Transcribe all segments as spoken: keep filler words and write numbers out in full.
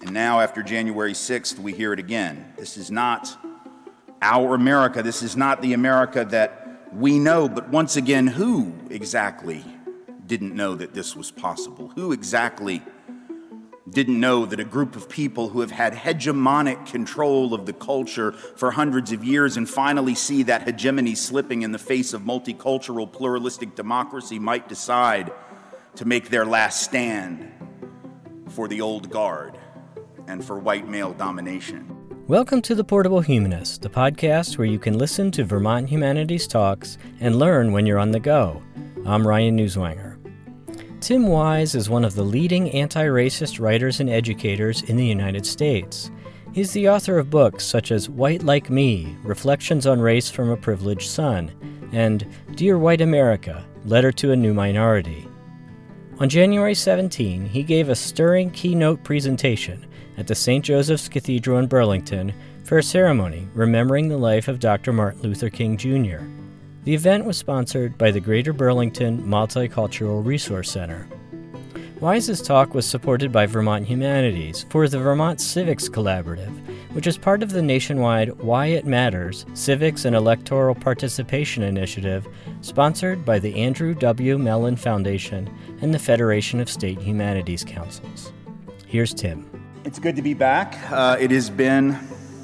And now, after January sixth, we hear it again. This is not our America. This is not the America that we know. But once again, who exactly didn't know that this was possible? Who exactly didn't know that a group of people who have had hegemonic control of the culture for hundreds of years and finally see that hegemony slipping in the face of multicultural, pluralistic democracy might decide to make their last stand for the old guard and for white male domination? Welcome to The Portable Humanist, the podcast where you can listen to Vermont Humanities Talks and learn when you're on the go. I'm Ryan Newswanger. Tim Wise is one of the leading anti-racist writers and educators in the United States. He's the author of books such as White Like Me, Reflections on Race from a Privileged Son, and Dear White America, Letter to a New Minority. On January seventeenth, he gave a stirring keynote presentation at the Saint Joseph's Cathedral in Burlington for a ceremony remembering the life of Doctor Martin Luther King Junior The event was sponsored by the Greater Burlington Multicultural Resource Center. Wise's talk was supported by Vermont Humanities for the Vermont Civics Collaborative, which is part of the nationwide Why It Matters Civics and Electoral Participation Initiative, sponsored by the Andrew W. Mellon Foundation and the Federation of State Humanities Councils. Here's Tim. It's good to be back. Uh, it has been,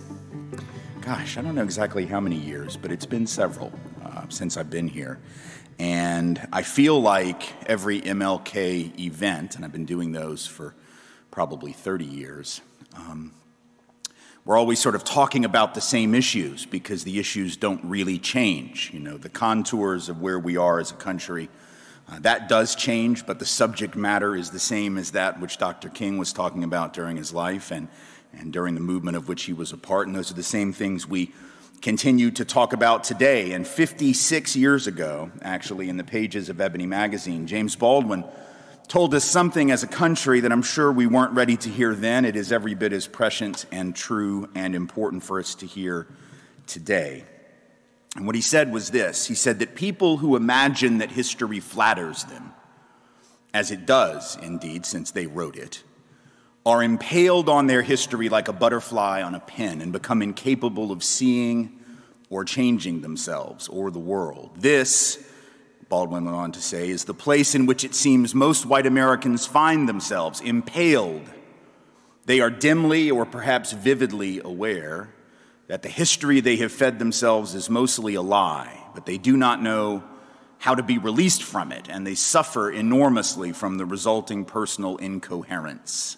gosh, I don't know exactly how many years, but it's been several uh, since I've been here. And I feel like every M L K event, and I've been doing those for probably thirty years, um, we're always sort of talking about the same issues because the issues don't really change. You know, the contours of where we are as a country, uh, that does change, but the subject matter is the same as that which Doctor King was talking about during his life and, and during the movement of which he was a part, and those are the same things we continue to talk about today. And fifty-six years ago, actually, in the pages of Ebony magazine, James Baldwin told us something as a country that I'm sure we weren't ready to hear then. It is every bit as prescient and true and important for us to hear today. And what he said was this. He said that people who imagine that history flatters them, as it does, indeed, since they wrote it, are impaled on their history like a butterfly on a pin and become incapable of seeing or changing themselves or the world. This, Baldwin went on to say, is the place in which it seems most white Americans find themselves, impaled. They are dimly or perhaps vividly aware that the history they have fed themselves is mostly a lie, but they do not know how to be released from it, and they suffer enormously from the resulting personal incoherence.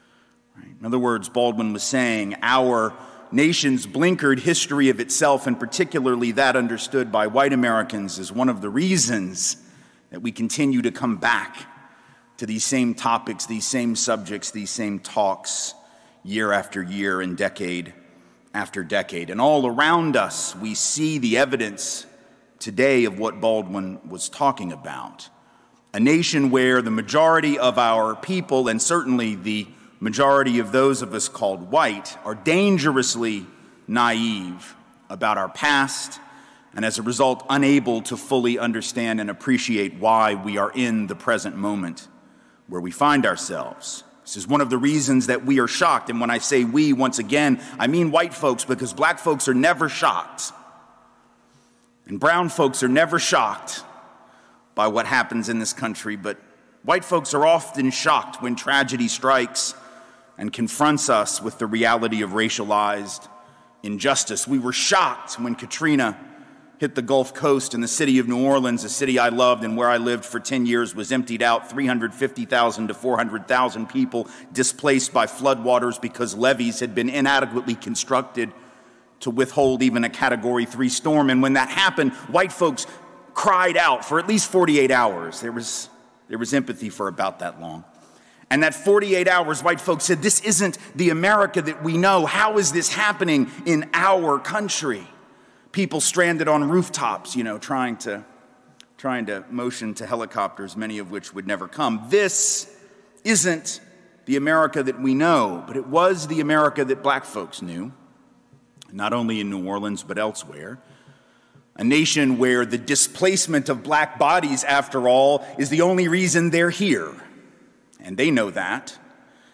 In other words, Baldwin was saying our nation's blinkered history of itself, and particularly that understood by white Americans, is one of the reasons that we continue to come back to these same topics, these same subjects, these same talks year after year and decade after decade. And all around us, we see the evidence today of what Baldwin was talking about. A nation where the majority of our people, and certainly the majority of those of us called white, are dangerously naive about our past and as a result unable to fully understand and appreciate why we are in the present moment where we find ourselves. This is one of the reasons that we are shocked. And when I say we, once again, I mean white folks, because black folks are never shocked. And brown folks are never shocked by what happens in this country. But white folks are often shocked when tragedy strikes and confronts us with the reality of racialized injustice. We were shocked when Katrina hit the Gulf Coast and the city of New Orleans, a city I loved and where I lived for ten years, was emptied out, three hundred fifty thousand to four hundred thousand people displaced by floodwaters because levees had been inadequately constructed to withhold even a Category three storm. And when that happened, white folks cried out for at least forty-eight hours. There was, there was empathy for about that long. And that forty-eight hours, white folks said, this isn't the America that we know. How is this happening in our country? People stranded on rooftops, you know, trying to, trying to motion to helicopters, many of which would never come. This isn't the America that we know, but it was the America that black folks knew, not only in New Orleans, but elsewhere. A nation where the displacement of black bodies, after all, is the only reason they're here. And they know that.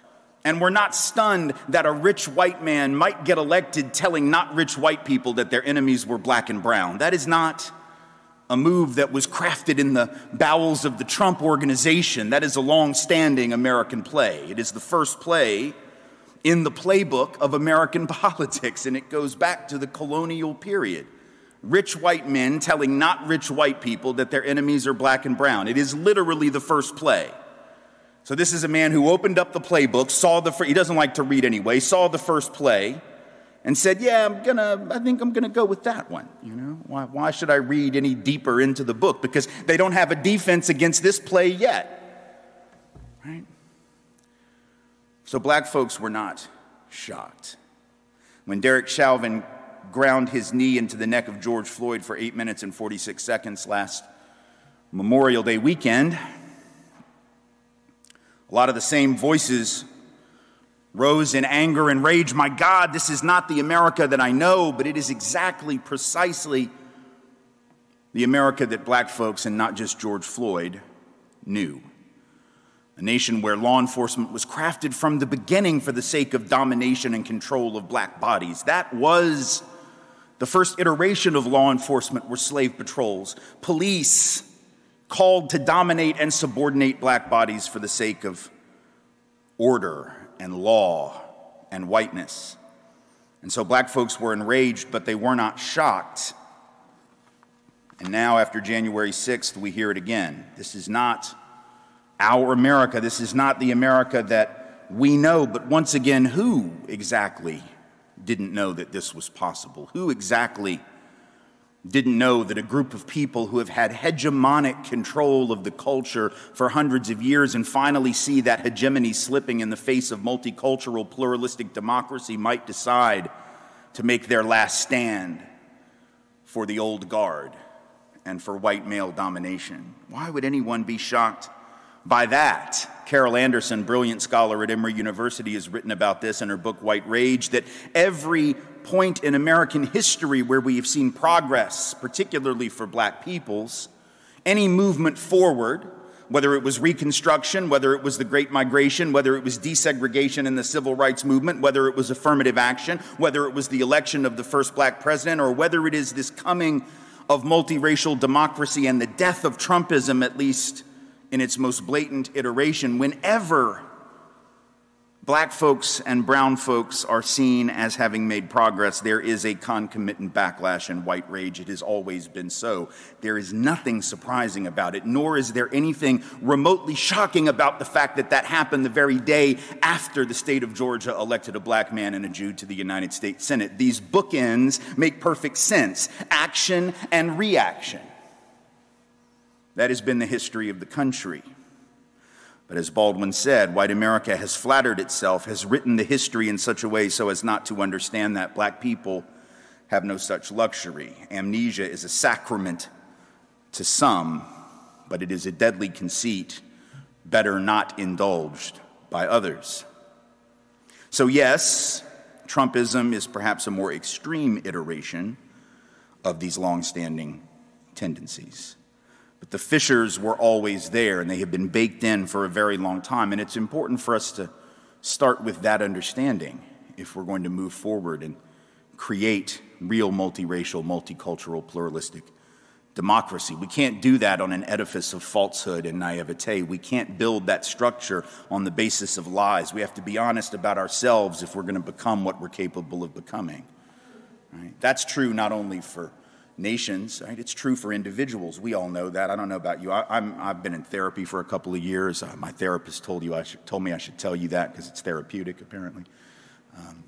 And we're not stunned that a rich white man might get elected telling not rich white people that their enemies were black and brown. That is not a move that was crafted in the bowels of the Trump organization. That is a long-standing American play. It is the first play in the playbook of American politics, and it goes back to the colonial period. Rich white men telling not rich white people that their enemies are black and brown. It is literally the first play. So this is a man who opened up the playbook, saw the, he doesn't like to read anyway, saw the first play, and said, yeah, I'm gonna, I think I'm gonna go with that one. You know, why, why should I read any deeper into the book? Because they don't have a defense against this play yet, right? So black folks were not shocked. When Derek Chauvin ground his knee into the neck of George Floyd for eight minutes and forty-six seconds last Memorial Day weekend, a lot of the same voices rose in anger and rage. My God, this is not the America that I know, but it is exactly, precisely the America that black folks, and not just George Floyd, knew. A nation where law enforcement was crafted from the beginning for the sake of domination and control of black bodies. That was the first iteration of law enforcement, were slave patrols, police called to dominate and subordinate black bodies for the sake of order and law and whiteness. And so black folks were enraged, but they were not shocked. And now, after January sixth, we hear it again. This is not our America. This is not the America that we know. But once again, who exactly didn't know that this was possible? Who exactly didn't know that a group of people who have had hegemonic control of the culture for hundreds of years and finally see that hegemony slipping in the face of multicultural, pluralistic democracy might decide to make their last stand for the old guard and for white male domination? Why would anyone be shocked by that? Carol Anderson, brilliant scholar at Emory University, has written about this in her book, White Rage, that every point in American history where we have seen progress, particularly for black peoples, any movement forward, whether it was Reconstruction, whether it was the Great Migration, whether it was desegregation in the Civil Rights Movement, whether it was affirmative action, whether it was the election of the first black president, or whether it is this coming of multiracial democracy and the death of Trumpism, at least in its most blatant iteration, whenever black folks and brown folks are seen as having made progress, there is a concomitant backlash and white rage. It has always been so. There is nothing surprising about it, nor is there anything remotely shocking about the fact that that happened the very day after the state of Georgia elected a black man and a Jew to the United States Senate. These bookends make perfect sense: action and reaction. That has been the history of the country. But as Baldwin said, white America has flattered itself, has written the history in such a way so as not to understand that black people have no such luxury. Amnesia is a sacrament to some, but it is a deadly conceit, better not indulged by others. So yes, Trumpism is perhaps a more extreme iteration of these long-standing tendencies. But the fissures were always there, and they have been baked in for a very long time. And it's important for us to start with that understanding if we're going to move forward and create real multiracial, multicultural, pluralistic democracy. We can't do that on an edifice of falsehood and naivete. We can't build that structure on the basis of lies. We have to be honest about ourselves if we're going to become what we're capable of becoming. Right? That's true not only for nations, right? It's true for individuals. We all know that. I don't know about you. I, I'm, I've been in therapy for a couple of years. Uh, my therapist told you I should, told me I should tell you that because it's therapeutic, apparently. Um,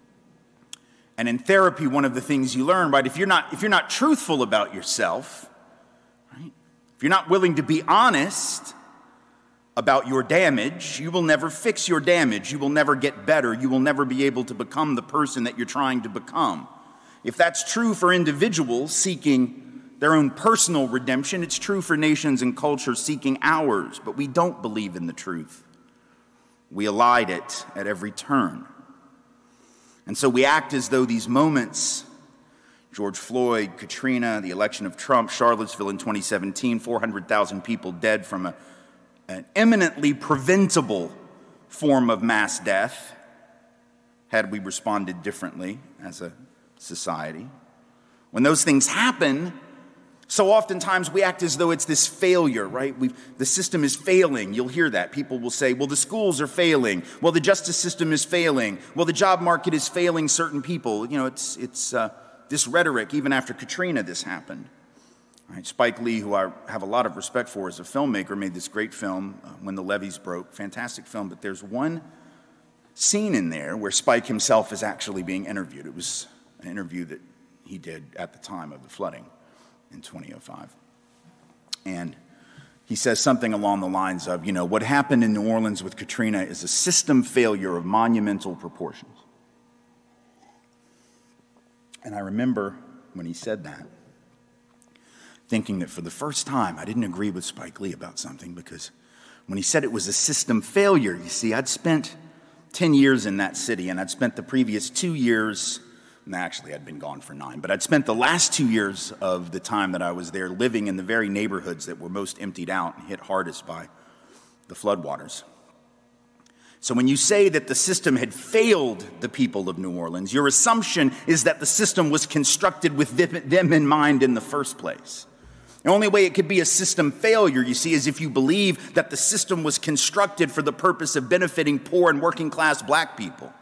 and in therapy, one of the things you learn, right, if you're not if you're not truthful about yourself, right, if you're not willing to be honest about your damage, you will never fix your damage. You will never get better. You will never be able to become the person that you're trying to become. If that's true for individuals seeking their own personal redemption, it's true for nations and cultures seeking ours. But we don't believe in the truth. We elide it at every turn. And so we act as though these moments, George Floyd, Katrina, the election of Trump, Charlottesville in twenty seventeen, four hundred thousand people dead from a, an eminently preventable form of mass death had we responded differently as a society. When those things happen, so oftentimes we act as though it's this failure, right? We've, the system is failing. You'll hear that. People will say, well, the schools are failing. Well, the justice system is failing. Well, the job market is failing certain people. You know, it's, it's uh, this rhetoric. Even after Katrina, this happened. Right? Spike Lee, who I have a lot of respect for as a filmmaker, made this great film, uh, When the Levees Broke. Fantastic film. But there's one scene in there where Spike himself is actually being interviewed. It was an interview that he did at the time of the flooding in twenty oh five. And he says something along the lines of, you know, what happened in New Orleans with Katrina is a system failure of monumental proportions. And I remember when he said that, thinking that for the first time, I didn't agree with Spike Lee about something, because when he said it was a system failure, you see, I'd spent ten years in that city, and I'd spent the previous two years And actually, I'd been gone for nine, but I'd spent the last two years of the time that I was there living in the very neighborhoods that were most emptied out and hit hardest by the floodwaters. So when you say that the system had failed the people of New Orleans, your assumption is that the system was constructed with them in mind in the first place. The only way it could be a system failure, you see, is if you believe that the system was constructed for the purpose of benefiting poor and working class black people.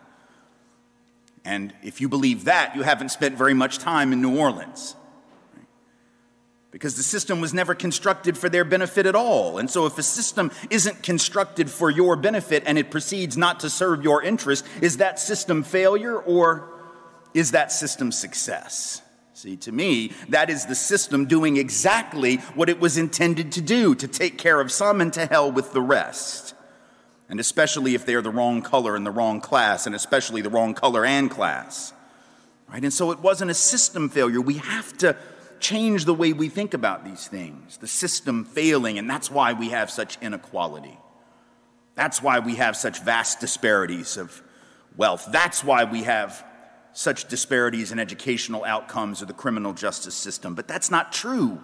And if you believe that, you haven't spent very much time in New Orleans. Right? Because the system was never constructed for their benefit at all. And so if a system isn't constructed for your benefit and it proceeds not to serve your interest, is that system failure or is that system success? See, to me, that is the system doing exactly what it was intended to do, to take care of some and to hell with the rest. And especially if they're the wrong color and the wrong class, and especially the wrong color and class. Right? And so it wasn't a system failure. We have to change the way we think about these things. The system failing, and that's why we have such inequality. That's why we have such vast disparities of wealth. That's why we have such disparities in educational outcomes or the criminal justice system. But that's not true.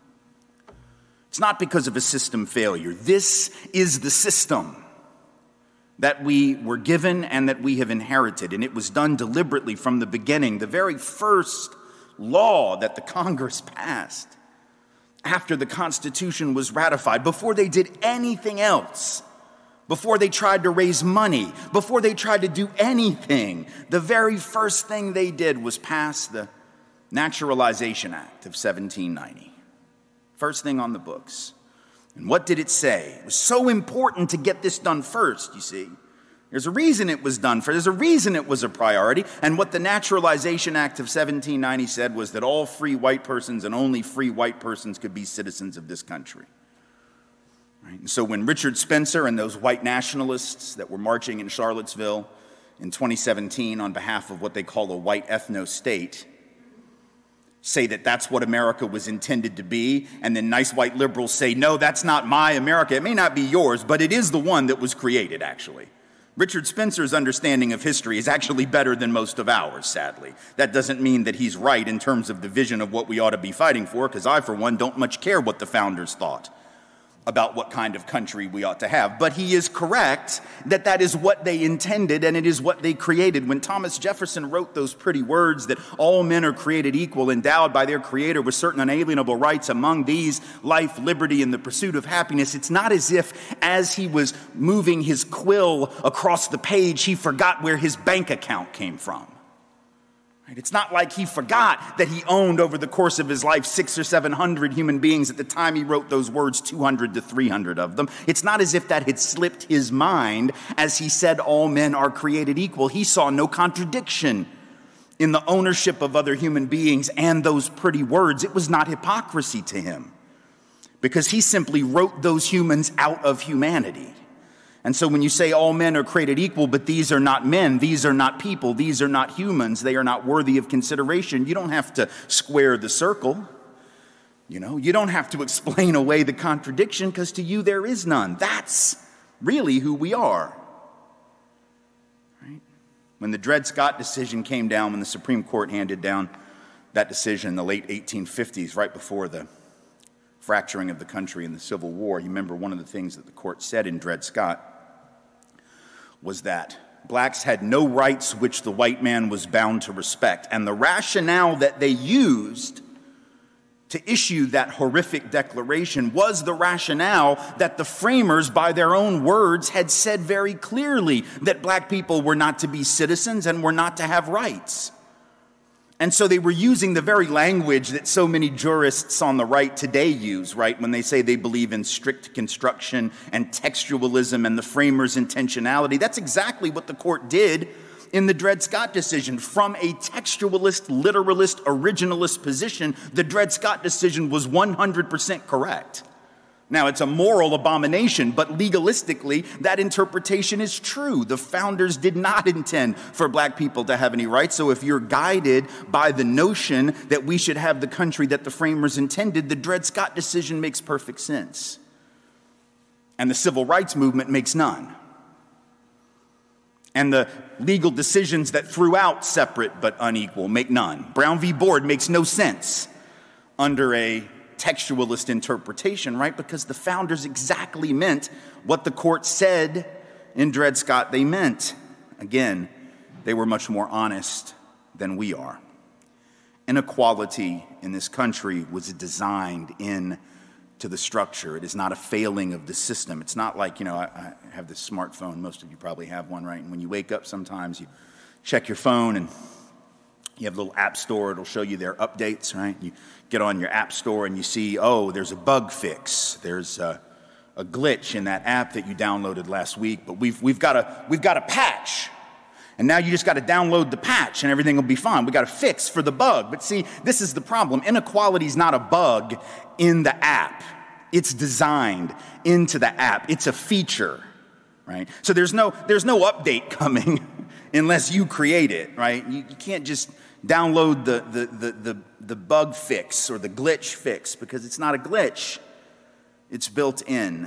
It's not because of a system failure. This is the system that we were given and that we have inherited. And it was done deliberately from the beginning. The very first law that the Congress passed after the Constitution was ratified, before they did anything else, before they tried to raise money, before they tried to do anything, the very first thing they did was pass the Naturalization Act of seventeen ninety. First thing on the books. And what did it say? It was so important to get this done first, you see. There's a reason it was done first. There's a reason it was a priority. And what the Naturalization Act of seventeen ninety said was that all free white persons and only free white persons could be citizens of this country. Right? And so when Richard Spencer and those white nationalists that were marching in Charlottesville in twenty seventeen on behalf of what they call a white ethno-state say that that's what America was intended to be, and then nice white liberals say, no, that's not my America. It may not be yours, but it is the one that was created, actually. Richard Spencer's understanding of history is actually better than most of ours, sadly. That doesn't mean that he's right in terms of the vision of what we ought to be fighting for, because I, for one, don't much care what the founders thought about what kind of country we ought to have. But he is correct that that is what they intended and it is what they created. When Thomas Jefferson wrote those pretty words that all men are created equal, endowed by their creator with certain unalienable rights, among these life, liberty, and the pursuit of happiness, it's not as if as he was moving his quill across the page, he forgot where his bank account came from. It's not like he forgot that he owned over the course of his life six or seven hundred human beings. At the time he wrote those words, two hundred to three hundred of them. It's not as if that had slipped his mind as he said all men are created equal. He saw no contradiction in the ownership of other human beings and those pretty words. It was not hypocrisy to him because he simply wrote those humans out of humanity. And so when you say all men are created equal, but these are not men, these are not people, these are not humans, they are not worthy of consideration, you don't have to square the circle. You know, you don't have to explain away the contradiction because to you there is none. That's really who we are. Right? When the Dred Scott decision came down, when the Supreme Court handed down that decision in the late eighteen fifties, right before the fracturing of the country in the Civil War, you remember one of the things that the court said in Dred Scott was that blacks had no rights which the white man was bound to respect. And the rationale that they used to issue that horrific declaration was the rationale that the framers, by their own words, had said very clearly that black people were not to be citizens and were not to have rights. And so they were using the very language that so many jurists on the right today use, right, when they say they believe in strict construction and textualism and the framers' intentionality. That's exactly what the court did in the Dred Scott decision. From a textualist, literalist, originalist position, the Dred Scott decision was one hundred percent correct. Now, it's a moral abomination, but legalistically, that interpretation is true. The founders did not intend for black people to have any rights. So if you're guided by the notion that we should have the country that the framers intended, the Dred Scott decision makes perfect sense. And the civil rights movement makes none. And the legal decisions that threw out separate but unequal make none. Brown v. Board makes no sense under a textualist interpretation, right? Because the founders exactly meant what the court said in Dred Scott they meant. Again, they were much more honest than we are. Inequality in this country was designed in to the structure. It is not a failing of the system. It's not like, you know, I, I have this smartphone. Most of you probably have one, right? And when you wake up sometimes, you check your phone and you have a little app store. It'll show you their updates, right? You get on your app store and you see, oh, there's a bug fix. There's a, a glitch in that app that you downloaded last week, but we've we've got a we've got a patch. And now you just got to download the patch and everything will be fine. We got a fix for the bug. But see, this is the problem. Inequality is not a bug in the app. It's designed into the app. It's a feature, right? So there's no there's no update coming unless you create it, right? You, you can't just download the, the, the, the, the bug fix or the glitch fix because it's not a glitch. It's built in.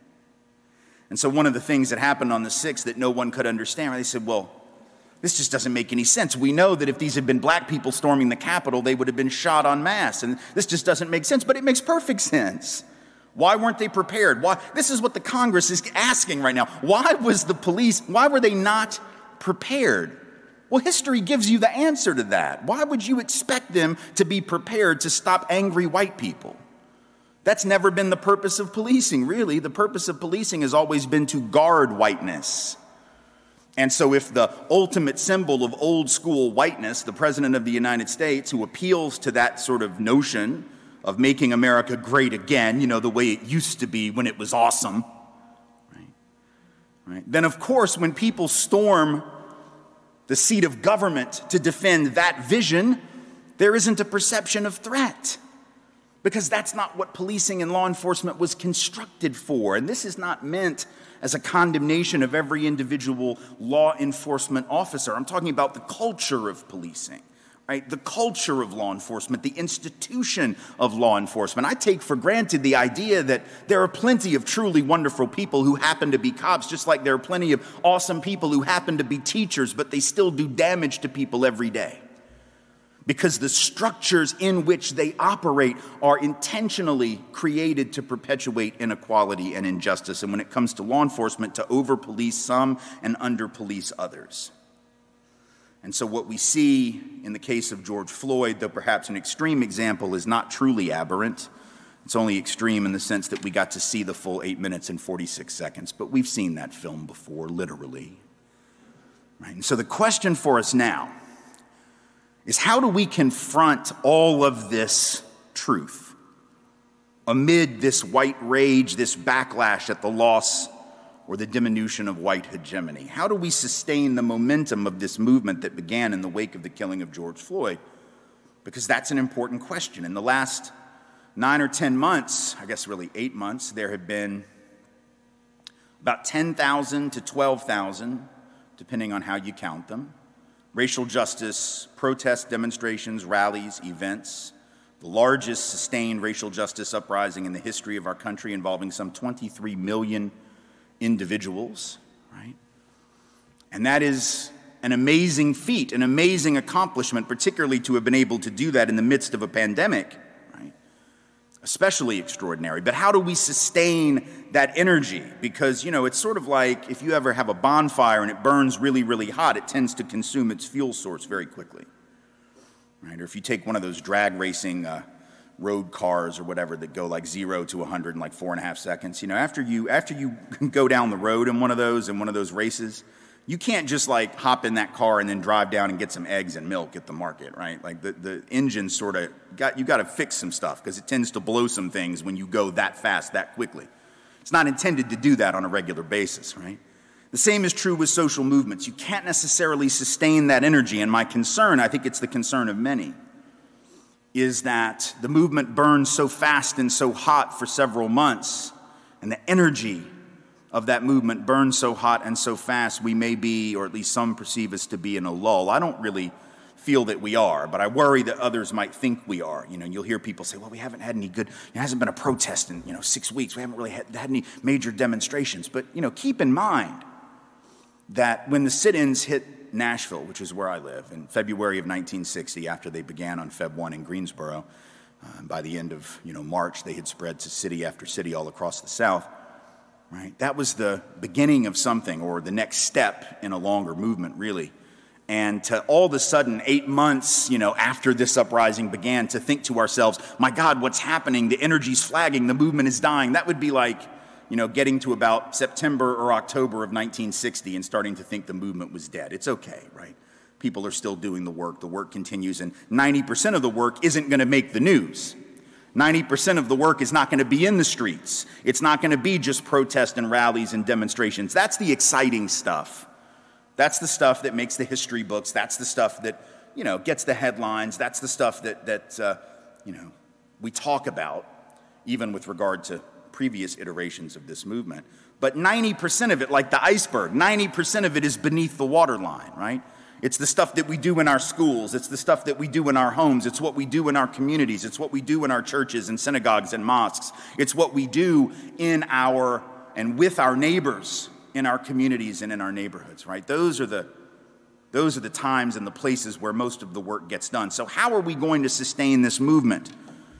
And so one of the things that happened on the sixth that no one could understand, they said, well, this just doesn't make any sense. We know that if these had been black people storming the Capitol, they would have been shot en masse. And this just doesn't make sense, but it makes perfect sense. Why weren't they prepared? Why? This is what the Congress is asking right now. Why was the police, why were they not prepared? Well, history gives you the answer to that. Why would you expect them to be prepared to stop angry white people? That's never been the purpose of policing, really. The purpose of policing has always been to guard whiteness. And so if the ultimate symbol of old school whiteness, the President of the United States, who appeals to that sort of notion of making America great again, you know, the way it used to be when it was awesome, right? Right? Then, of course, when people storm the seat of government to defend that vision, there isn't a perception of threat. Because that's not what policing and law enforcement was constructed for. And this is not meant as a condemnation of every individual law enforcement officer. I'm talking about the culture of policing, right? The culture of law enforcement, the institution of law enforcement. I take for granted the idea that there are plenty of truly wonderful people who happen to be cops, just like there are plenty of awesome people who happen to be teachers, but they still do damage to people every day. Because the structures in which they operate are intentionally created to perpetuate inequality and injustice. And when it comes to law enforcement, to over-police some and under-police others. And so what we see in the case of George Floyd, though perhaps an extreme example, is not truly aberrant. It's only extreme in the sense that we got to see the full eight minutes and forty-six seconds. But we've seen that film before, literally. Right? And so the question for us now is, how do we confront all of this truth amid this white rage, this backlash at the loss or the diminution of white hegemony? How do we sustain the momentum of this movement that began in the wake of the killing of George Floyd? Because that's an important question. In the last nine or ten months, I guess really eight months, there have been about ten thousand to twelve thousand, depending on how you count them, racial justice protests, demonstrations, rallies, events, the largest sustained racial justice uprising in the history of our country, involving some twenty-three million individuals, right? And that is an amazing feat, an amazing accomplishment, particularly to have been able to do that in the midst of a pandemic, right? especially extraordinary. But how do we sustain that energy? Because, you know, it's sort of like if you ever have a bonfire and it burns really, really hot, it tends to consume its fuel source very quickly. Right? Or if you take one of those drag racing uh, road cars or whatever that go like zero to one hundred in like four and a half seconds, you know, after you after you go down the road in one of those, in one of those races, you can't just like hop in that car and then drive down and get some eggs and milk at the market, right? Like the, the engine sort of got, you got to fix some stuff because it tends to blow some things when you go that fast, that quickly. It's not intended to do that on a regular basis, right? The same is true with social movements. You can't necessarily sustain that energy. And my concern, I think it's the concern of many, is that the movement burns so fast and so hot for several months, and the energy of that movement burns so hot and so fast, we may be, or at least some perceive us to be, in a lull. I don't really feel that we are, but I worry that others might think we are. You know, you'll hear people say, well, we haven't had any good, there hasn't been a protest in, you know, six weeks. We haven't really had, had any major demonstrations. But, you know, keep in mind that when the sit-ins hit Nashville, which is where I live, in February of nineteen sixty, after they began on February first in Greensboro, uh, by the end of, you know, March, they had spread to city after city all across the South. Right? That was the beginning of something, or the next step in a longer movement, really. And to all of a sudden, eight months, you know, after this uprising began, to think to ourselves, my God, what's happening? The energy's flagging, the movement is dying. That would be like, you know, getting to about September or October of nineteen sixty and starting to think the movement was dead. It's okay, right? People are still doing the work. The work continues, and ninety percent of the work isn't going to make the news. ninety percent of the work is not going to be in the streets. It's not going to be just protests and rallies and demonstrations. That's the exciting stuff. That's the stuff that makes the history books. That's the stuff that, you know, gets the headlines. That's the stuff that, that uh, you know, we talk about, even with regard to previous iterations of this movement. But ninety percent of it, like the iceberg, ninety percent of it is beneath the waterline, right? It's the stuff that we do in our schools. It's the stuff that we do in our homes. It's what we do in our communities. It's what we do in our churches and synagogues and mosques. It's what we do in our and with our neighbors in our communities and in our neighborhoods, right? Those are the those are the times and the places where most of the work gets done. So how are we going to sustain this movement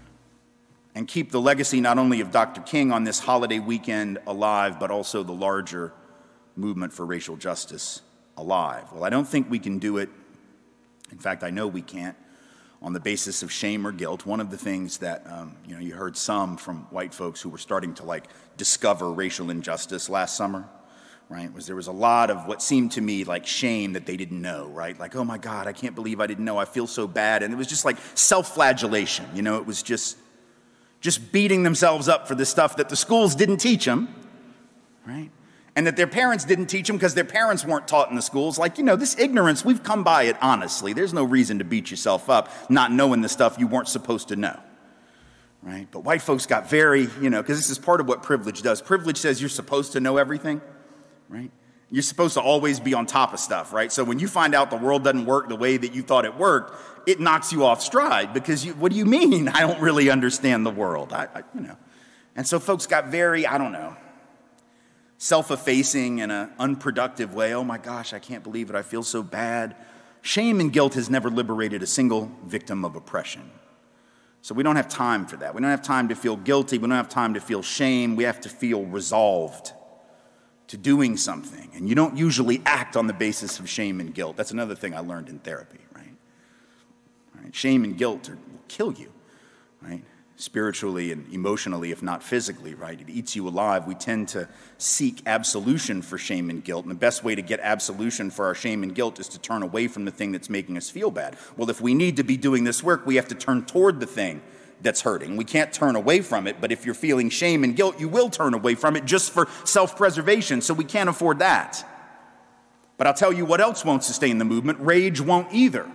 and keep the legacy not only of Doctor King on this holiday weekend alive, but also the larger movement for racial justice alive? Well, I don't think we can do it. In fact, I know we can't on the basis of shame or guilt. One of the things that, um, you know, you heard some from white folks who were starting to like discover racial injustice last summer, right, was there was a lot of what seemed to me like shame that they didn't know, right? Like, oh my God, I can't believe I didn't know. I feel so bad. And it was just like self-flagellation. You know, it was just, just beating themselves up for the stuff that the schools didn't teach them, right? And that their parents didn't teach them because their parents weren't taught in the schools. Like, you know, this ignorance, we've come by it honestly. There's no reason to beat yourself up not knowing the stuff you weren't supposed to know, right? But white folks got very, you know, because this is part of what privilege does. Privilege says you're supposed to know everything, right? You're supposed to always be on top of stuff, right? So when you find out the world doesn't work the way that you thought it worked, it knocks you off stride because you, what do you mean I don't really understand the world? I, I, you know, and so folks got very, I don't know, self-effacing in an unproductive way. Oh my gosh, I can't believe it. I feel so bad. Shame and guilt has never liberated a single victim of oppression. So we don't have time for that. We don't have time to feel guilty. We don't have time to feel shame. We have to feel resolved to doing something. And you don't usually act on the basis of shame and guilt. That's another thing I learned in therapy, right? Right? Shame and guilt are, will kill you, right? Spiritually and emotionally, if not physically, right? It eats you alive. We tend to seek absolution for shame and guilt. And the best way to get absolution for our shame and guilt is to turn away from the thing that's making us feel bad. Well, if we need to be doing this work, we have to turn toward the thing that's hurting. We can't turn away from it, but if you're feeling shame and guilt, you will turn away from it just for self-preservation, so we can't afford that. But I'll tell you what else won't sustain the movement. Rage won't either.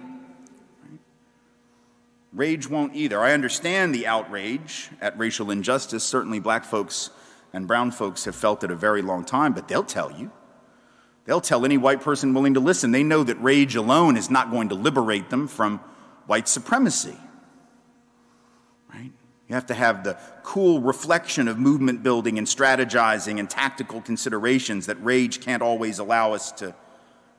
Rage won't either. I understand the outrage at racial injustice. Certainly black folks and brown folks have felt it a very long time, but they'll tell you. They'll tell any white person willing to listen. They know that rage alone is not going to liberate them from white supremacy. Right? You have to have the cool reflection of movement building and strategizing and tactical considerations that rage can't always allow us to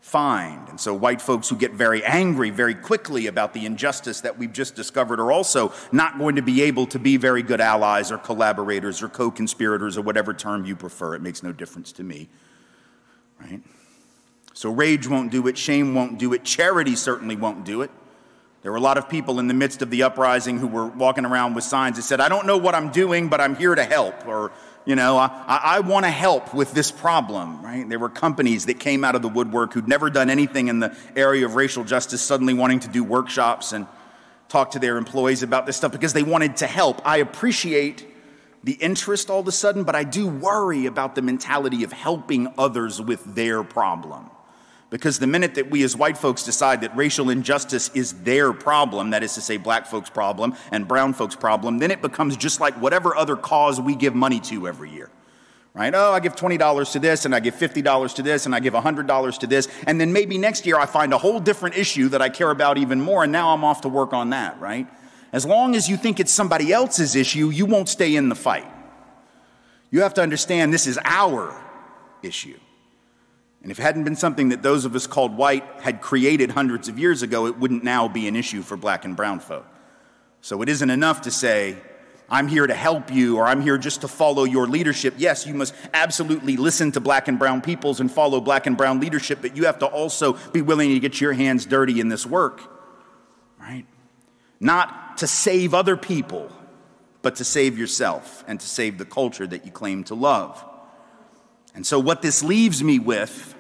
find. And so white folks who get very angry very quickly about the injustice that we've just discovered are also not going to be able to be very good allies or collaborators or co-conspirators or whatever term you prefer. It makes no difference to me, right? So rage won't do it, shame won't do it, charity certainly won't do it. There were a lot of people in the midst of the uprising who were walking around with signs that said, I don't know what I'm doing, but I'm here to help, or You know, I, I want to help with this problem, right? There were companies that came out of the woodwork who'd never done anything in the area of racial justice, suddenly wanting to do workshops and talk to their employees about this stuff because they wanted to help. I appreciate the interest all of a sudden, but I do worry about the mentality of helping others with their problem. Because the minute that we as white folks decide that racial injustice is their problem, that is to say black folks' problem and brown folks' problem, then it becomes just like whatever other cause we give money to every year, right? Oh, I give twenty dollars to this, and I give fifty dollars to this, and I give one hundred dollars to this, and then maybe next year I find a whole different issue that I care about even more, and now I'm off to work on that, right? As long as you think it's somebody else's issue, you won't stay in the fight. You have to understand this is our issue. And if it hadn't been something that those of us called white had created hundreds of years ago, it wouldn't now be an issue for black and brown folk. So it isn't enough to say, I'm here to help you, or I'm here just to follow your leadership. Yes, you must absolutely listen to black and brown peoples and follow black and brown leadership, but you have to also be willing to get your hands dirty in this work, right? Not to save other people, but to save yourself and to save the culture that you claim to love. And so what this leaves me with,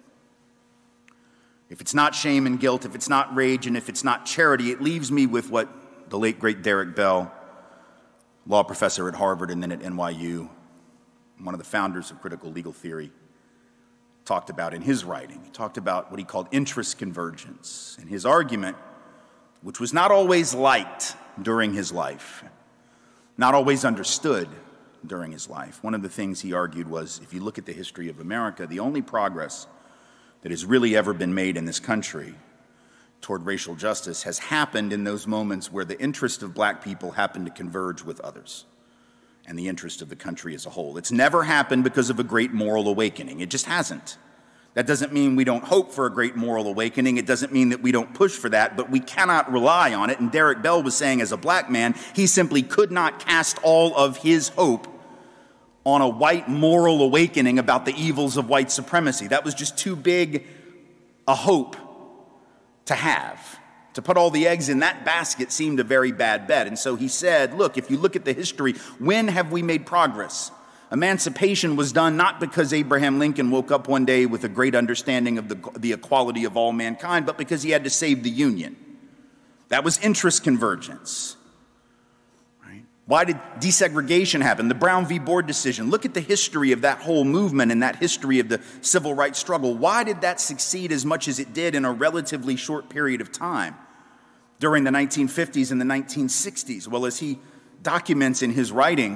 if it's not shame and guilt, if it's not rage, and if it's not charity, it leaves me with what the late, great Derek Bell, law professor at Harvard and then at N Y U, one of the founders of critical legal theory, talked about in his writing. He talked about what he called interest convergence. And his argument, which was not always liked during his life, not always understood during his life. One of the things he argued was, if you look at the history of America, the only progress that has really ever been made in this country toward racial justice has happened in those moments where the interest of black people happened to converge with others and the interest of the country as a whole. It's never happened because of a great moral awakening. It just hasn't. That doesn't mean we don't hope for a great moral awakening. It doesn't mean that we don't push for that, but we cannot rely on it. And Derek Bell was saying, as a black man, he simply could not cast all of his hope on a white moral awakening about the evils of white supremacy. That was just too big a hope to have. To put all the eggs in that basket seemed a very bad bet. And so he said, look, if you look at the history, when have we made progress? Emancipation was done not because Abraham Lincoln woke up one day with a great understanding of the, the equality of all mankind, but because he had to save the Union. That was interest convergence. Why did desegregation happen? The Brown v. Board decision. Look at the history of that whole movement and that history of the civil rights struggle. Why did that succeed as much as it did in a relatively short period of time during the nineteen fifties and the nineteen sixties? Well, as he documents in his writing,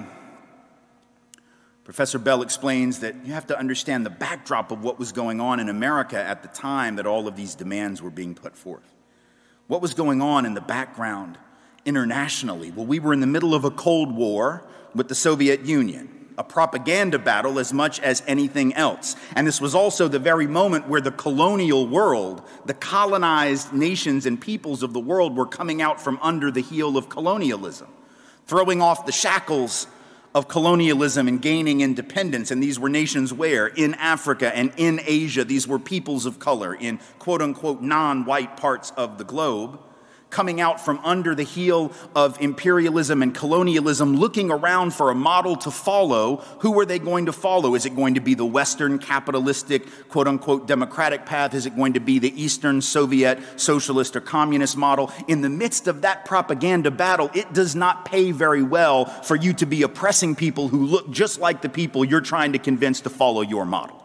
Professor Bell explains that you have to understand the backdrop of what was going on in America at the time that all of these demands were being put forth. What was going on in the background internationally? Well, we were in the middle of a Cold War with the Soviet Union, a propaganda battle as much as anything else. And this was also the very moment where the colonial world, the colonized nations and peoples of the world, were coming out from under the heel of colonialism, throwing off the shackles of colonialism and gaining independence. And these were nations where? In Africa and in Asia, these were peoples of color in quote-unquote non-white parts of the globe, coming out from under the heel of imperialism and colonialism, looking around for a model to follow. Who were they going to follow? Is it going to be the Western capitalistic, quote-unquote, democratic path? Is it going to be the Eastern Soviet socialist or communist model? In the midst of that propaganda battle, it does not pay very well for you to be oppressing people who look just like the people you're trying to convince to follow your model.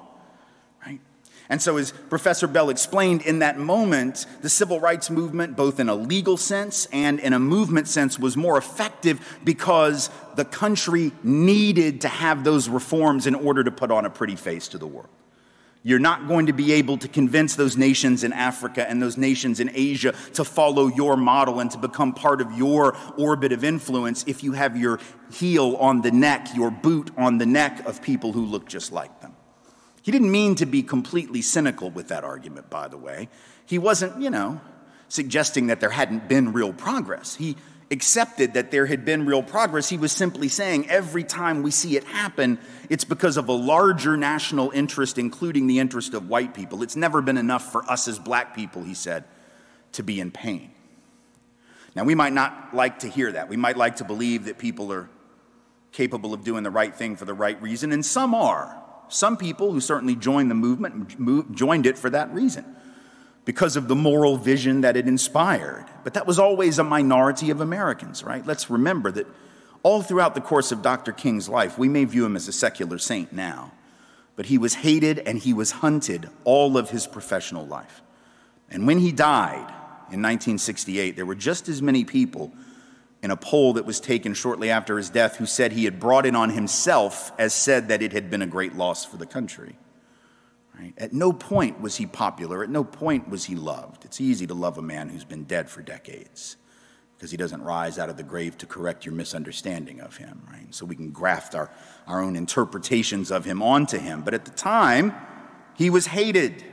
And so as Professor Bell explained, in that moment, the civil rights movement, both in a legal sense and in a movement sense, was more effective because the country needed to have those reforms in order to put on a pretty face to the world. You're not going to be able to convince those nations in Africa and those nations in Asia to follow your model and to become part of your orbit of influence if you have your heel on the neck, your boot on the neck of people who look just like them. He didn't mean to be completely cynical with that argument, by the way. He wasn't, you know, suggesting that there hadn't been real progress. He accepted that there had been real progress. He was simply saying every time we see it happen, it's because of a larger national interest, including the interest of white people. It's never been enough for us as black people, he said, to be in pain. Now, we might not like to hear that. We might like to believe that people are capable of doing the right thing for the right reason, and some are. Some people who certainly joined the movement moved, joined it for that reason, because of the moral vision that it inspired. But that was always a minority of Americans, right? Let's remember that all throughout the course of Doctor King's life, we may view him as a secular saint now, but he was hated and he was hunted all of his professional life. And when he died in nineteen sixty-eight, there were just as many people in a poll that was taken shortly after his death who said he had brought it on himself as said that it had been a great loss for the country. Right? At no point was he popular. At no point was he loved. It's easy to love a man who's been dead for decades because he doesn't rise out of the grave to correct your misunderstanding of him. Right? So we can graft our, our own interpretations of him onto him. But at the time, he was hated.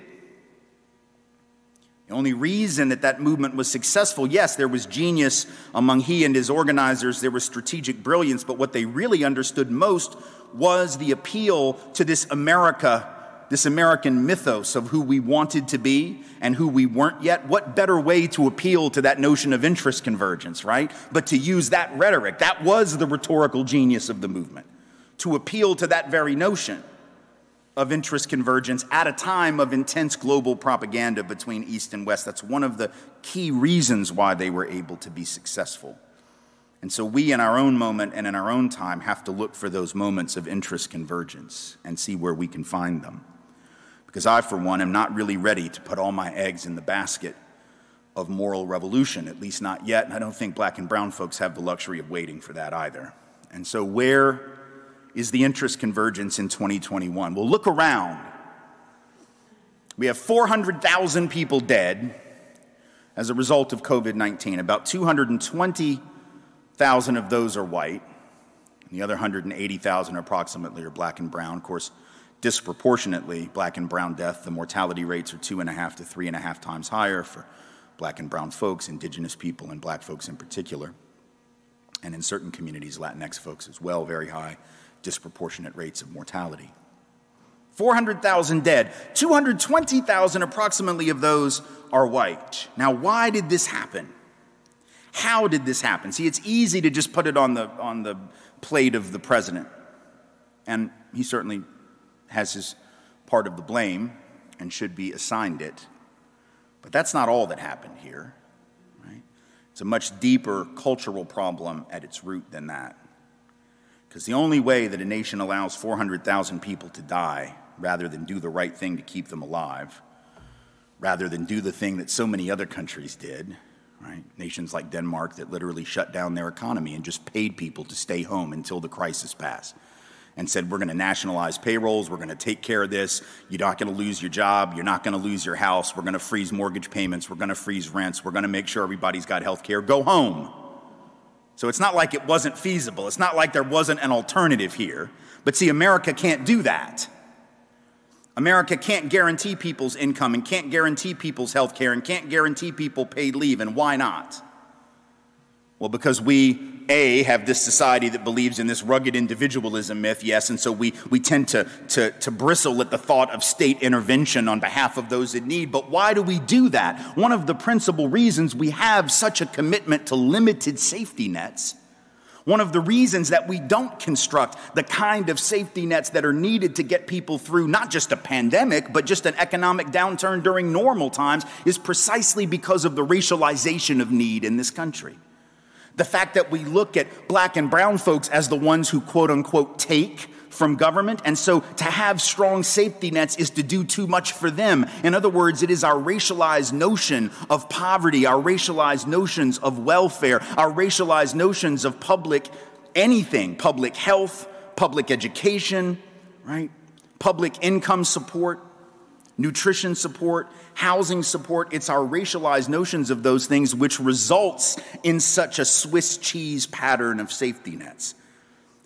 The only reason that that movement was successful, yes, there was genius among he and his organizers. There was strategic brilliance. But what they really understood most was the appeal to this America, this American mythos of who we wanted to be and who we weren't yet. What better way to appeal to that notion of interest convergence, right? But to use that rhetoric. That was the rhetorical genius of the movement, to appeal to that very notion of interest convergence at a time of intense global propaganda between East and West. That's one of the key reasons why they were able to be successful. And so we, in our own moment and in our own time, have to look for those moments of interest convergence and see where we can find them. Because I, for one, am not really ready to put all my eggs in the basket of moral revolution, at least not yet, and I don't think black and brown folks have the luxury of waiting for that either. And so where is the interest convergence in twenty twenty-one? Well, look around. We have four hundred thousand people dead as a result of covid nineteen. About two hundred twenty thousand of those are white. And the other one hundred eighty thousand approximately are black and brown. Of course, disproportionately, black and brown death, the mortality rates are two and a half to three and a half times higher for black and brown folks, indigenous people, and black folks in particular. And in certain communities, Latinx folks as well, very high disproportionate rates of mortality. four hundred thousand dead. two hundred twenty thousand approximately of those are white. Now, why did this happen? How did this happen? See, it's easy to just put it on the, on the plate of the president. And he certainly has his part of the blame and should be assigned it. But that's not all that happened here. Right? It's a much deeper cultural problem at its root than that. Because the only way that a nation allows four hundred thousand people to die rather than do the right thing to keep them alive, rather than do the thing that so many other countries did, right? Nations like Denmark that literally shut down their economy and just paid people to stay home until the crisis passed and said, we're going to nationalize payrolls, we're going to take care of this, you're not going to lose your job, you're not going to lose your house, we're going to freeze mortgage payments, we're going to freeze rents, we're going to make sure everybody's got health care, go home. So it's not like it wasn't feasible. It's not like there wasn't an alternative here. But see, America can't do that. America can't guarantee people's income and can't guarantee people's health care and can't guarantee people paid leave. And why not? Well, because we, A, have this society that believes in this rugged individualism myth, yes, and so we, we tend to, to, to bristle at the thought of state intervention on behalf of those in need. But why do we do that? One of the principal reasons we have such a commitment to limited safety nets, one of the reasons that we don't construct the kind of safety nets that are needed to get people through not just a pandemic, but just an economic downturn during normal times, is precisely because of the racialization of need in this country. The fact that we look at black and brown folks as the ones who, quote unquote, take from government. And so to have strong safety nets is to do too much for them. In other words, it is our racialized notion of poverty, our racialized notions of welfare, our racialized notions of public anything, public health, public education, right? Public income support, nutrition support, housing support. It's our racialized notions of those things which results in such a Swiss cheese pattern of safety nets.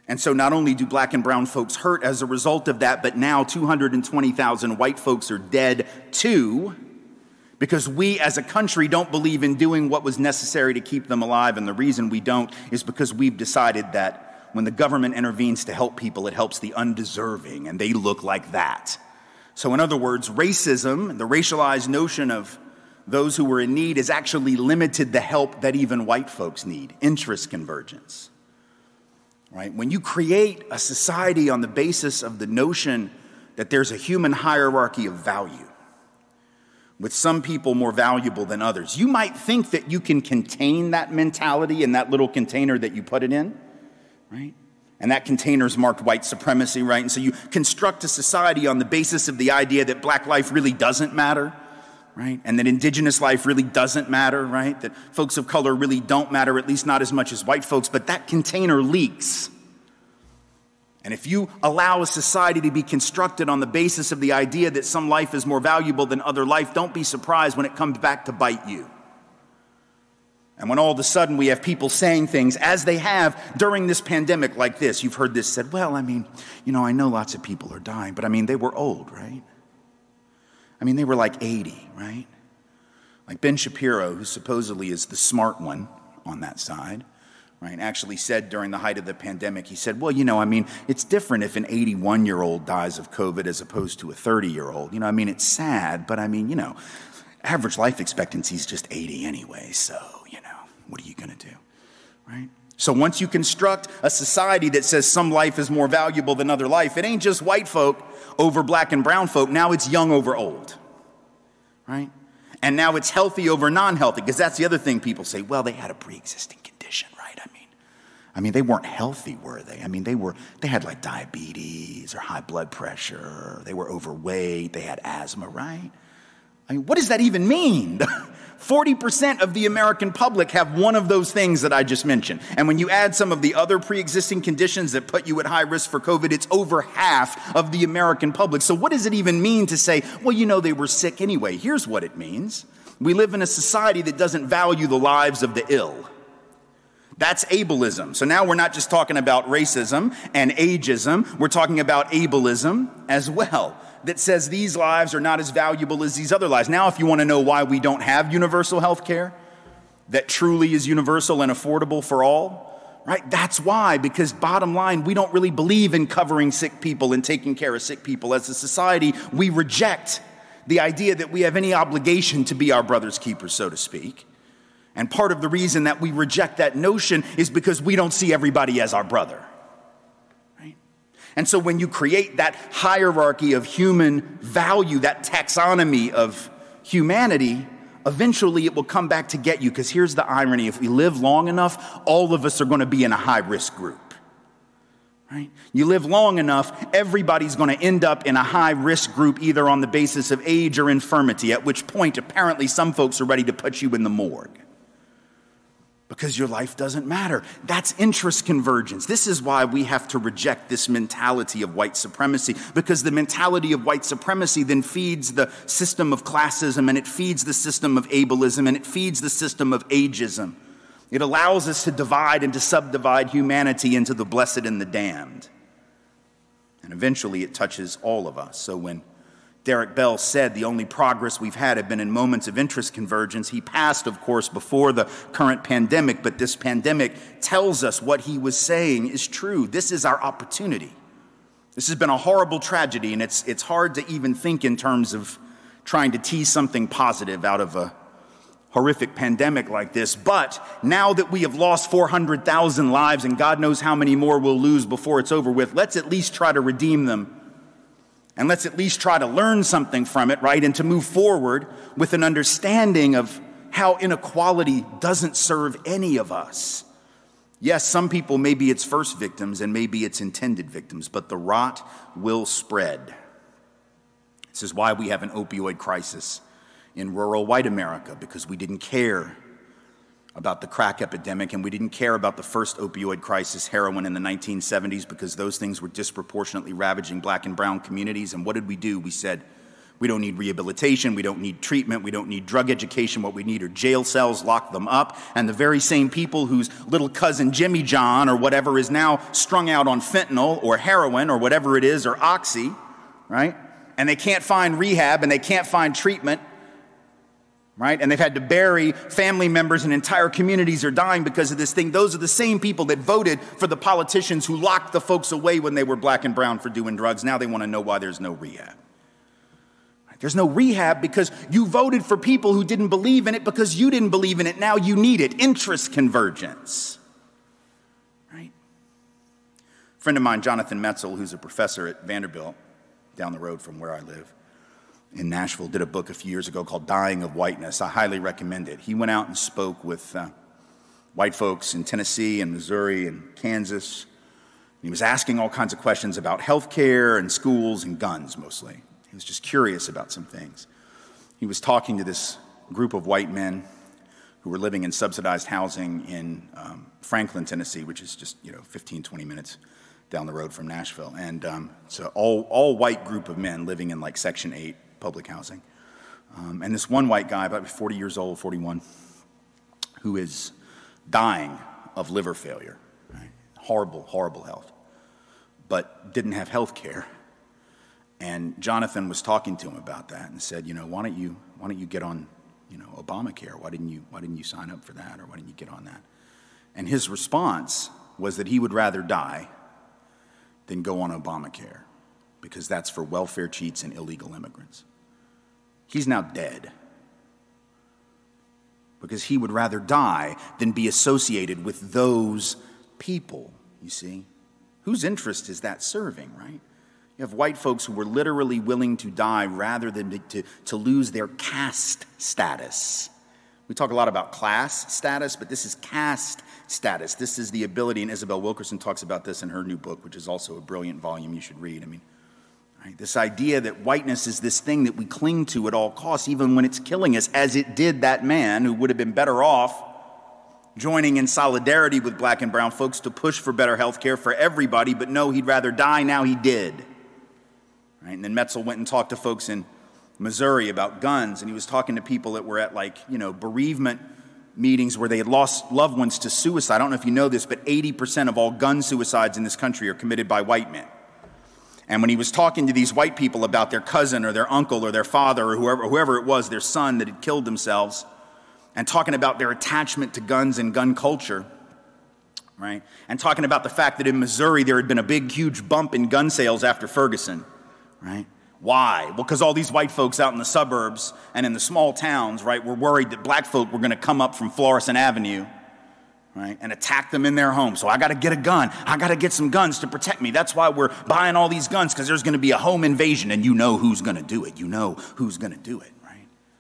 And so not only do black and brown folks hurt as a result of that, but now two hundred twenty thousand white folks are dead too, because we as a country don't believe in doing what was necessary to keep them alive. And the reason we don't is because we've decided that when the government intervenes to help people, it helps the undeserving, and they look like that. So in other words, racism, the racialized notion of those who were in need, is actually limited the help that even white folks need, interest convergence. Right? When you create a society on the basis of the notion that there's a human hierarchy of value, with some people more valuable than others, you might think that you can contain that mentality in that little container that you put it in, right? And that container is marked white supremacy, right? And so you construct a society on the basis of the idea that black life really doesn't matter, right? And that indigenous life really doesn't matter, right? That folks of color really don't matter, at least not as much as white folks, but that container leaks. And if you allow a society to be constructed on the basis of the idea that some life is more valuable than other life, don't be surprised when it comes back to bite you. And when all of a sudden we have people saying things, as they have during this pandemic like this, you've heard this said, well, I mean, you know, I know lots of people are dying, but I mean, they were old, right? I mean, they were like eighty, right? Like Ben Shapiro, who supposedly is the smart one on that side, right, actually said during the height of the pandemic, he said, well, you know, I mean, it's different if an eighty-one-year-old dies of COVID as opposed to a thirty-year-old. You know, I mean, it's sad, but I mean, you know, average life expectancy is just eighty anyway, so, you know, what are you going to do, right? So once you construct a society that says some life is more valuable than other life, it ain't just white folk over black and brown folk. Now it's young over old, right? And now it's healthy over non-healthy, because that's the other thing people say, well, they had a pre-existing condition, right? I mean, I mean, they weren't healthy, were they? I mean, they were, they had like diabetes or high blood pressure, they were overweight, they had asthma, right? I mean, what does that even mean? forty percent of the American public have one of those things that I just mentioned. And when you add some of the other pre-existing conditions that put you at high risk for COVID, it's over half of the American public. So what does it even mean to say, well, you know, they were sick anyway? Here's what it means. We live in a society that doesn't value the lives of the ill. That's ableism. So now we're not just talking about racism and ageism. We're talking about ableism as well, that says these lives are not as valuable as these other lives. Now, if you want to know why we don't have universal health care that truly is universal and affordable for all, right? That's why, because bottom line, we don't really believe in covering sick people and taking care of sick people. As a society, we reject the idea that we have any obligation to be our brother's keepers, so to speak. And part of the reason that we reject that notion is because we don't see everybody as our brother. And so when you create that hierarchy of human value, that taxonomy of humanity, eventually it will come back to get you. Because here's the irony. If we live long enough, all of us are going to be in a high-risk group. Right? You live long enough, everybody's going to end up in a high-risk group, either on the basis of age or infirmity, at which point apparently some folks are ready to put you in the morgue. Because your life doesn't matter. That's interest convergence. This is why we have to reject this mentality of white supremacy, because the mentality of white supremacy then feeds the system of classism, and it feeds the system of ableism, and it feeds the system of ageism. It allows us to divide and to subdivide humanity into the blessed and the damned. And eventually it touches all of us. So when Derek Bell said the only progress we've had have been in moments of interest convergence, he passed, of course, before the current pandemic, but this pandemic tells us what he was saying is true. This is our opportunity. This has been a horrible tragedy, and it's, it's hard to even think in terms of trying to tease something positive out of a horrific pandemic like this. But now that we have lost four hundred thousand lives, and God knows how many more we'll lose before it's over with, let's at least try to redeem them. And let's at least try to learn something from it, right? And to move forward with an understanding of how inequality doesn't serve any of us. Yes, some people may be its first victims and maybe its intended victims, but the rot will spread. This is why we have an opioid crisis in rural white America, because we didn't care about the crack epidemic, and we didn't care about the first opioid crisis, heroin, in the nineteen seventies, because those things were disproportionately ravaging black and brown communities. And what did we do? We said, We don't need rehabilitation. We don't need treatment. We don't need drug education. What we need are jail cells, lock them up. And the very same people whose little cousin Jimmy John or whatever is now strung out on fentanyl or heroin or whatever it is, or oxy, right? And they can't find rehab and they can't find treatment, right? And they've had to bury family members and entire communities are dying because of this thing. Those are the same people that voted for the politicians who locked the folks away when they were black and brown for doing drugs. Now they want to know why there's no rehab. There's no rehab because you voted for people who didn't believe in it because you didn't believe in it. Now you need it. Interest convergence, right? A friend of mine, Jonathan Metzl, who's a professor at Vanderbilt down the road from where I live, in Nashville, did a book a few years ago called Dying of Whiteness. I highly recommend it. He went out and spoke with uh, white folks in Tennessee and Missouri and Kansas. He was asking all kinds of questions about health care and schools and guns mostly. He was just curious about some things. He was talking to this group of white men who were living in subsidized housing in um, Franklin, Tennessee, which is just, you know, fifteen, twenty minutes down the road from Nashville. And um, it's an all, all white group of men living in like Section eight public housing. Um, and this one white guy, about forty years old, forty-one, who is dying of liver failure, right? Horrible, horrible health, but didn't have health care. And Jonathan was talking to him about that and said, you know, why don't you, why don't you get on, you know, Obamacare? Why didn't you, why didn't you sign up for that? Or why didn't you get on that? And his response was that he would rather die than go on Obamacare because that's for welfare cheats and illegal immigrants. He's now dead because he would rather die than be associated with those people, you see. Whose interest is that serving, right? You have white folks who were literally willing to die rather than to, to, to lose their caste status. We talk a lot about class status, but this is caste status. This is the ability, and Isabel Wilkerson talks about this in her new book, which is also a brilliant volume you should read. I mean, right, this idea that whiteness is this thing that we cling to at all costs, even when it's killing us, as it did that man who would have been better off joining in solidarity with black and brown folks to push for better health care for everybody, but no, he'd rather die. Now he did. Right? And then Metzl went and talked to folks in Missouri about guns, and he was talking to people that were at, like, you know, bereavement meetings where they had lost loved ones to suicide. I don't know if you know this, but eighty percent of all gun suicides in this country are committed by white men. And when he was talking to these white people about their cousin or their uncle or their father or whoever, whoever it was, their son that had killed themselves, and talking about their attachment to guns and gun culture, right? And talking about the fact that in Missouri there had been a big, huge bump in gun sales after Ferguson. Right? Why? Well, because all these white folks out in the suburbs and in the small towns, right, were worried that black folk were going to come up from Florissant Avenue, right, and attack them in their home. So I got to get a gun. I got to get some guns to protect me. That's why we're buying all these guns, because there's going to be a home invasion, and you know who's going to do it. You know who's going to do it, right?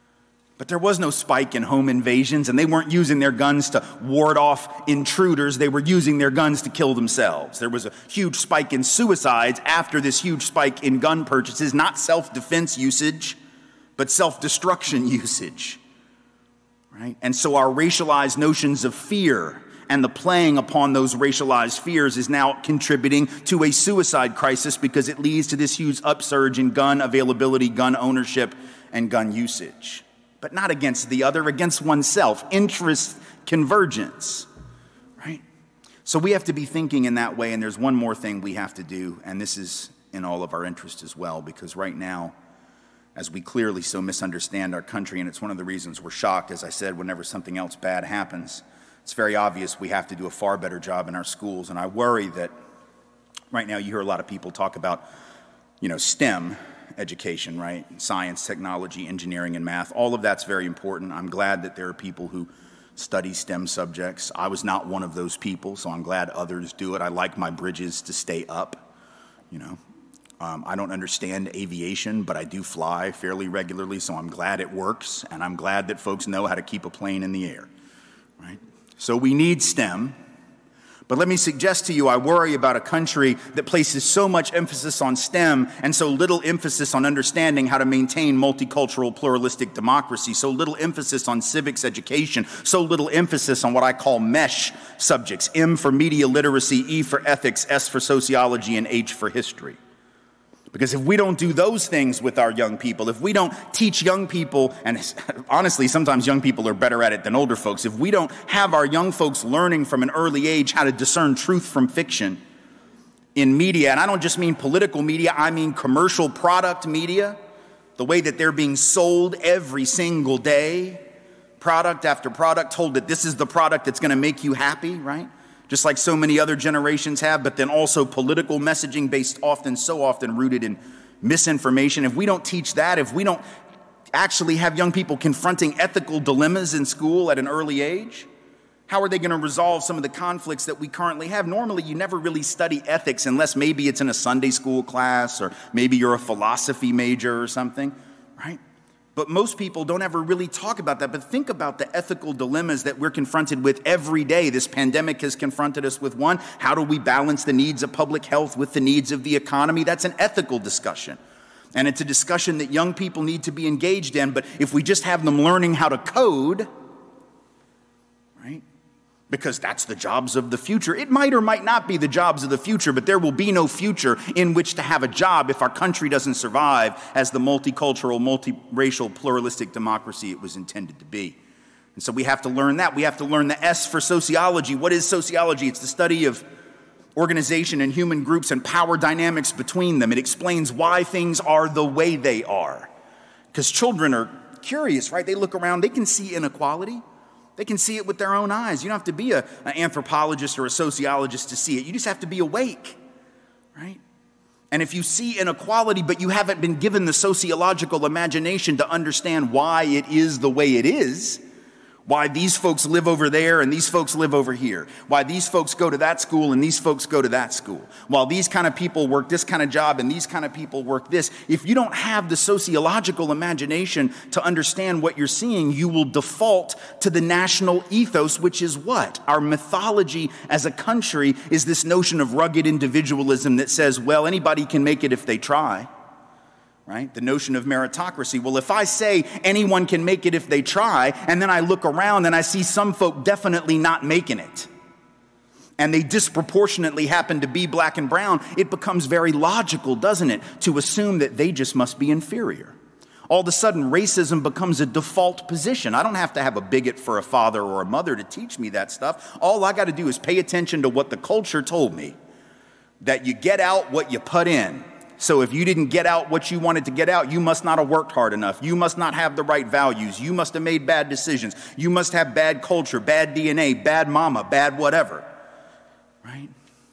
But there was no spike in home invasions, and they weren't using their guns to ward off intruders. They were using their guns to kill themselves. There was a huge spike in suicides after this huge spike in gun purchases, not self-defense usage, but self-destruction usage, right? And so our racialized notions of fear and the playing upon those racialized fears is now contributing to a suicide crisis because it leads to this huge upsurge in gun availability, gun ownership, and gun usage. But not against the other, against oneself. Interest convergence, right? So we have to be thinking in that way, and there's one more thing we have to do, and this is in all of our interest as well, because right now, as we clearly so misunderstand our country, and it's one of the reasons we're shocked, as I said, whenever something else bad happens, it's very obvious we have to do a far better job in our schools, and I worry that right now you hear a lot of people talk about, you know, STEM education, right? Science, technology, engineering, and math. All of that's very important. I'm glad that there are people who study STEM subjects. I was not one of those people, so I'm glad others do it. I like my bridges to stay up, you know. Um, I don't understand aviation, but I do fly fairly regularly, so I'm glad it works, and I'm glad that folks know how to keep a plane in the air, right? So we need STEM. But let me suggest to you, I worry about a country that places so much emphasis on STEM and so little emphasis on understanding how to maintain multicultural, pluralistic democracy, so little emphasis on civics education, so little emphasis on what I call MESH subjects, M for media literacy, E for ethics, S for sociology, and H for history. Because if we don't do those things with our young people, if we don't teach young people, and honestly, sometimes young people are better at it than older folks, if we don't have our young folks learning from an early age how to discern truth from fiction in media, and I don't just mean political media, I mean commercial product media, the way that they're being sold every single day, product after product, told that this is the product that's going to make you happy, right? Just like so many other generations have, but then also political messaging based often, so often rooted in misinformation. If we don't teach that, if we don't actually have young people confronting ethical dilemmas in school at an early age, how are they going to resolve some of the conflicts that we currently have? Normally, you never really study ethics unless maybe it's in a Sunday school class or maybe you're a philosophy major or something, right? But most people don't ever really talk about that. But think about the ethical dilemmas that we're confronted with every day. This pandemic has confronted us with one. How do we balance the needs of public health with the needs of the economy? That's an ethical discussion. And it's a discussion that young people need to be engaged in. But if we just have them learning how to code, right? Because that's the jobs of the future. It might or might not be the jobs of the future, but there will be no future in which to have a job if our country doesn't survive as the multicultural, multiracial, pluralistic democracy it was intended to be. And so we have to learn that. We have to learn the S for sociology. What is sociology? It's the study of organization and human groups and power dynamics between them. It explains why things are the way they are. Because children are curious, right? They look around, they can see inequality. They can see it with their own eyes. You don't have to be a, an anthropologist or a sociologist to see it. You just have to be awake, right? And if you see inequality, but you haven't been given the sociological imagination to understand why it is the way it is, why these folks live over there and these folks live over here, why these folks go to that school and these folks go to that school, while these kind of people work this kind of job and these kind of people work this. If you don't have the sociological imagination to understand what you're seeing, you will default to the national ethos, which is what? Our mythology as a country is this notion of rugged individualism that says, well, anybody can make it if they try. Right? The notion of meritocracy. Well, if I say anyone can make it if they try, and then I look around and I see some folk definitely not making it, and they disproportionately happen to be black and brown, it becomes very logical, doesn't it, to assume that they just must be inferior. All of a sudden, racism becomes a default position. I don't have to have a bigot for a father or a mother to teach me that stuff. All I got to do is pay attention to what the culture told me, that you get out what you put in. So if you didn't get out what you wanted to get out, you must not have worked hard enough. You must not have the right values. You must have made bad decisions. You must have bad culture, bad D N A, bad mama, bad whatever, right?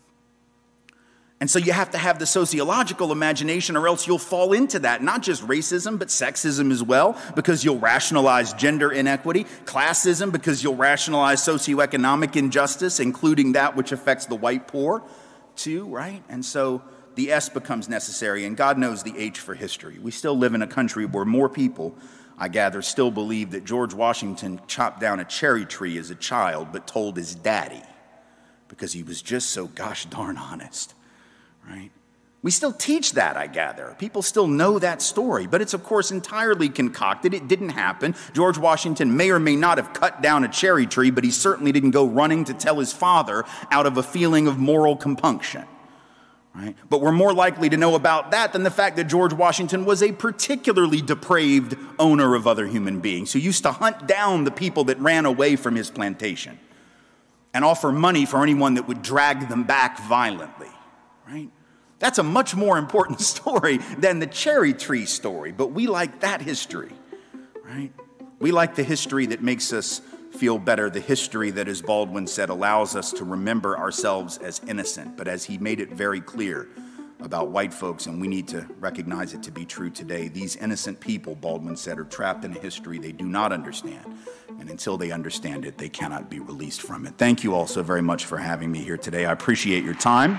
And so you have to have the sociological imagination or else you'll fall into that. Not just racism, but sexism as well, because you'll rationalize gender inequity, classism, because you'll rationalize socioeconomic injustice, including that which affects the white poor too, right? And so the S becomes necessary, and God knows the H for history. We still live in a country where more people, I gather, still believe that George Washington chopped down a cherry tree as a child, but told his daddy, because he was just so gosh darn honest, right? We still teach that, I gather. People still know that story, but it's, of course, entirely concocted. It didn't happen. George Washington may or may not have cut down a cherry tree, but he certainly didn't go running to tell his father out of a feeling of moral compunction. Right? But we're more likely to know about that than the fact that George Washington was a particularly depraved owner of other human beings who used to hunt down the people that ran away from his plantation and offer money for anyone that would drag them back violently. Right? That's a much more important story than the cherry tree story, but we like that history. Right? We like the history that makes us feel better, the history that, as Baldwin said, allows us to remember ourselves as innocent. But as he made it very clear about white folks, and we need to recognize it to be true today, these innocent people, Baldwin said, are trapped in a history they do not understand. And until they understand it, they cannot be released from it. Thank you all so very much for having me here today. I appreciate your time.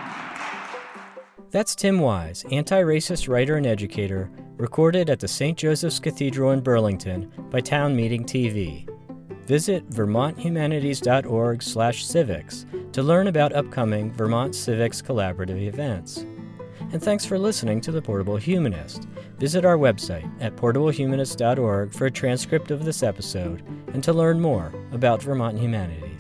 That's Tim Wise, anti-racist writer and educator, recorded at the Saint Joseph's Cathedral in Burlington by Town Meeting T V. Visit vermont humanities dot org slash civics to learn about upcoming Vermont Civics Collaborative events. And thanks for listening to The Portable Humanist. Visit our website at portable humanist dot org for a transcript of this episode and to learn more about Vermont Humanities.